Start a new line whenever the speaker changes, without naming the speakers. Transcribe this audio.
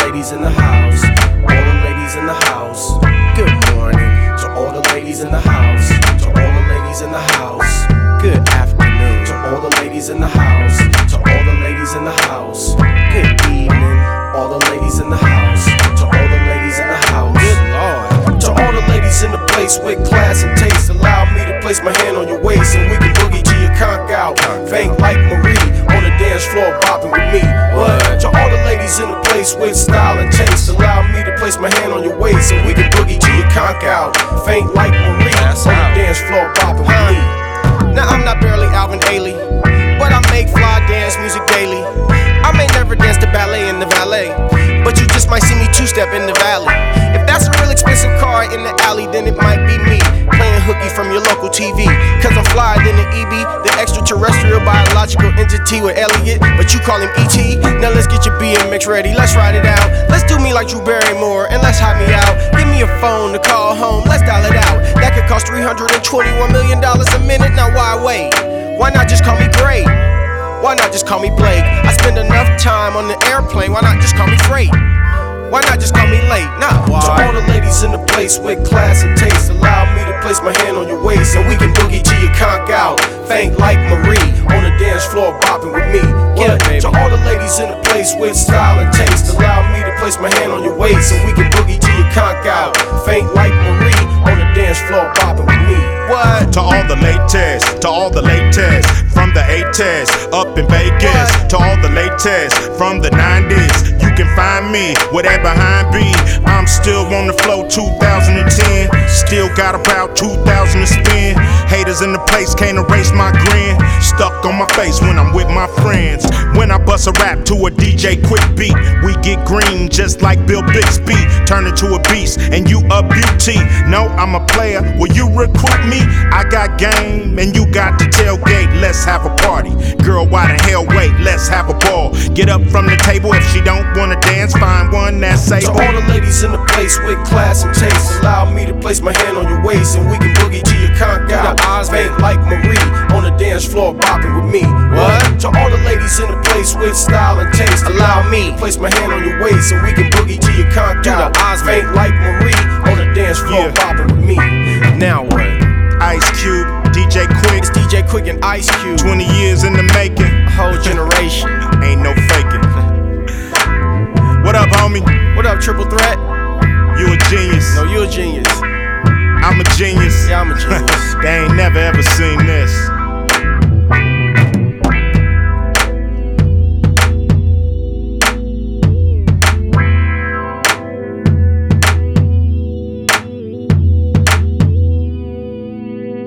ladies in the house, all the ladies in the house. Good morning to all the ladies in the house, to all the ladies in the house. Good afternoon to all the ladies in the house, to all the ladies in the house. Good evening, all the ladies in the house, to all the ladies in the house. Good Lord, to all the ladies in the place with class and taste. Allow me to place my hand on your waist and we can boogie to your conch out. Faint like Marie on the dance floor bopping with me. What? To all the ladies in the place with style and taste. Allow me to place my hand on your waist and we can boogie to your conch out. Faint like Marie on the dance floor bopping with me. Now I'm not barely Alvin Ailey, but I make fly dance music daily. I may never dance the ballet in the valet, but you just might see me two-step in the valley. If that's a real expensive car in the alley, then it might be me playing hooky from your local TV. Cause I'm flyer than the EB, the extraterrestrial biological entity with Elliot, but you call him E.T. Now let's get your BMX ready, let's ride it out. Let's do me like Drew Barrymore and let's hide me out. Give me a phone to call home, let's dial it out. That could cost $321 million a minute, now why wait? Why not just call me Gray? Why not just call me Blake? I spend enough time on the airplane, why not just call me Freight? Why not just call me late? Nah, why? To all the ladies in the place with class and taste, allow me to place my hand on your waist and we can boogie to your conch out. Faint like Marie on the dance floor bopping with me. What? To all the ladies in the place with style and taste, allow me to place my hand on your waist and we can boogie to your conch out. Faint like Marie on the dance floor bopping with me. What?
To all the latest, to all the latest, from the 80s up in Vegas. What? To all the latest from the 90s, you can find me with that behind B. I'm still on the flow 2010, still got about 2,000 to spend. Haters in the place can't erase my grin, stuck on my face when I'm with my friends. When I bust a rap to a DJ quick beat, we get green just like Bill Bixby. Turn into a beast and you a beauty. No, I'm a player, will you recruit me? I got game and you got the tailgate, let's have a party. Girl, why the hell wait, let's have a ball. Get up from the table if she don't wanna dance, find one that's able.
To all the ladies in the place with class and taste, allow me to place my hand on your waist and we can boogie to your conch out. Eyes faint like Marie on the dance floor bopping with me. What? To all the ladies in the place with style and taste, allow me to place my hand on your waist and we can boogie to your conch out. Eyes faint like Marie on the dance floor bopping with me. Now what?
Ice Cube, DJ Quick.
It's DJ Quick and Ice Cube.
20 years in the making,
a whole generation.
Ain't no faking. What up, homie?
What up, Triple Threat?
You a genius.
No, you a genius.
I'm a genius.
Yeah, I'm a genius.
They ain't never ever seen this.